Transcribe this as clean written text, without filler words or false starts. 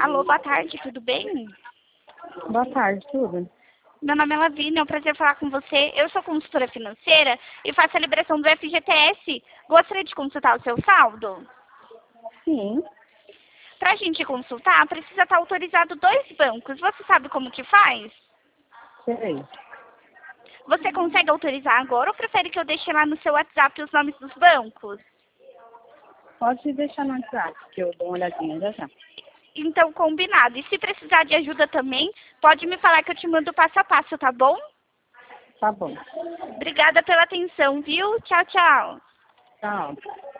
Alô, boa tarde, tudo bem? Boa tarde, tudo? Meu nome é Lavínia, é um prazer falar com você. Eu sou consultora financeira e faço a liberação do FGTS. Gostaria de consultar o seu saldo? Sim, Para a gente consultar, precisa estar autorizado 2 bancos. Você sabe como que faz? sei. Você consegue autorizar agora ou prefere que eu deixe lá no seu WhatsApp os nomes dos bancos? Pode deixar no WhatsApp, que eu dou uma olhadinha já já. Então, combinado. E se precisar de ajuda também, pode me falar que eu te mando passo a passo, tá bom? Tá bom. Obrigada pela atenção, viu? Tchau, tchau. Tchau.